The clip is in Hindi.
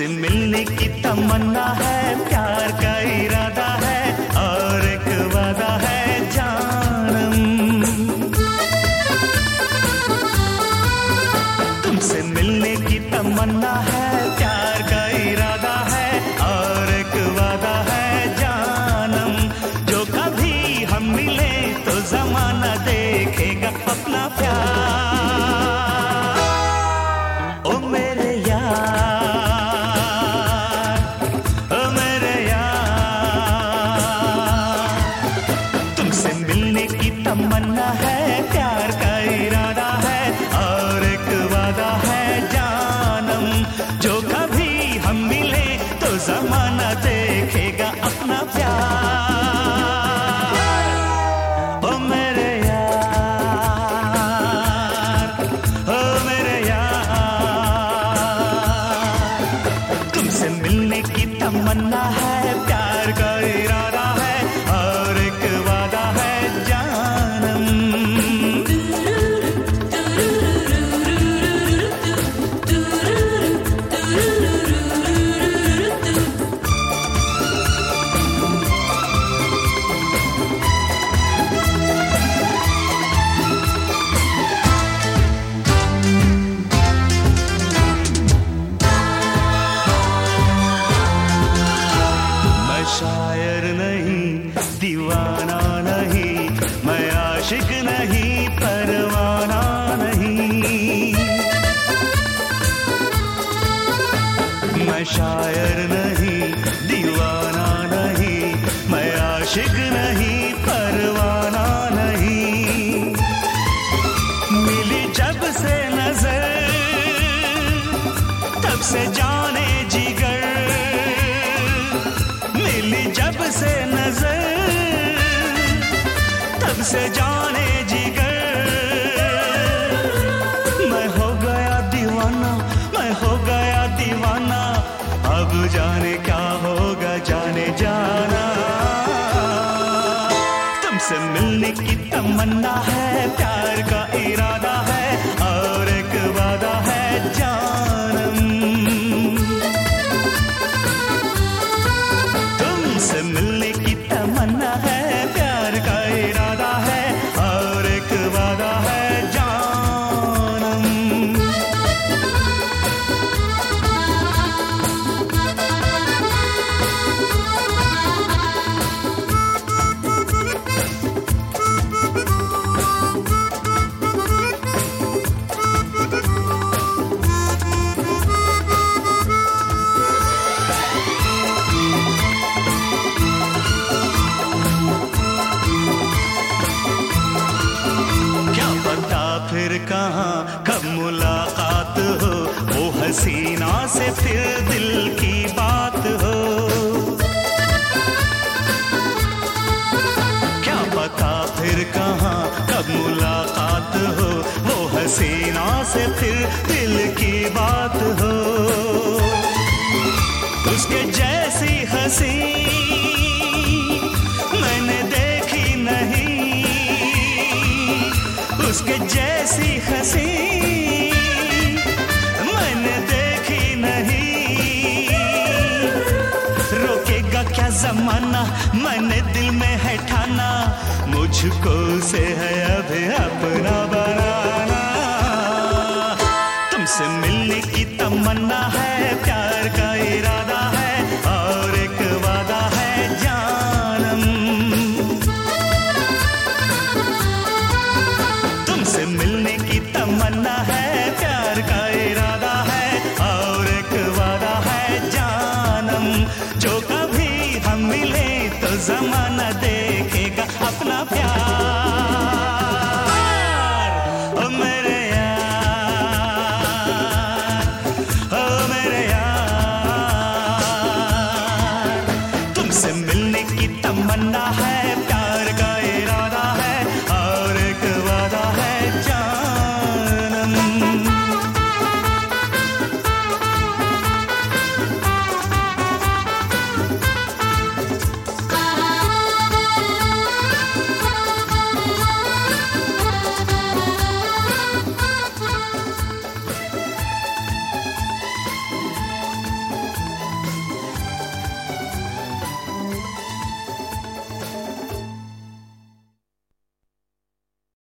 तुमसे मिलने की तमन्ना है, प्यार का इरादा है और एक वादा है जानम। तुमसे मिलने की तमन्ना है, प्यार का इरादा है और एक वादा है जानम। जो कभी हम मिले तो जमाना देखेगा अपना प्यार। ओ मेरे तमन्ना है, प्यार का इरादा है और एक वादा है जानम। जो कभी हम मिले तो जमाना देखेगा अपना प्यार। ओ मेरे यार, ओ मेरे यार, तुमसे मिलने की तमन्ना है, प्यार का इरादा है और एक वादा है शायर नहीं, दीवाना नहीं, मैं आशिक नहीं, परवाना नहीं। मैं शायर नहीं, दीवाना नहीं, मैं आशिक नहीं, परवाना नहीं। मिली जब से नजर तब से जाने जिगर, जब से नजर तब से जाने जिगर। मैं हो गया दीवाना, मैं हो गया दीवाना, अब जाने क्या होगा जाने जाना। तुमसे मिलने की तमन्ना है, प्यार का इरादा है और एक वादा है जानम। तुमसे मिलने की तमन्ना है, प्यार का इरादा है और एक वादा है जानम। फिर कहाँ कब मुलाकात हो, वो हसीना से फिर दिल की बात हो। क्या पता फिर कहाँ कब मुलाकात हो, वो हसीना से फिर दिल की बात हो। उसके जैसी हंसी मैंने देखी नहीं, उसके जैसी हंसी मैंने देखी नहीं। रोकेगा क्या जमाना, मैंने दिल में है ठाना, मुझको उसे है अभी अपना बनाना। तुमसे मिलने की तमन्ना है, प्यार का इरादा है और एक वादा है जानम। तुमसे मिलने की तमन्ना है,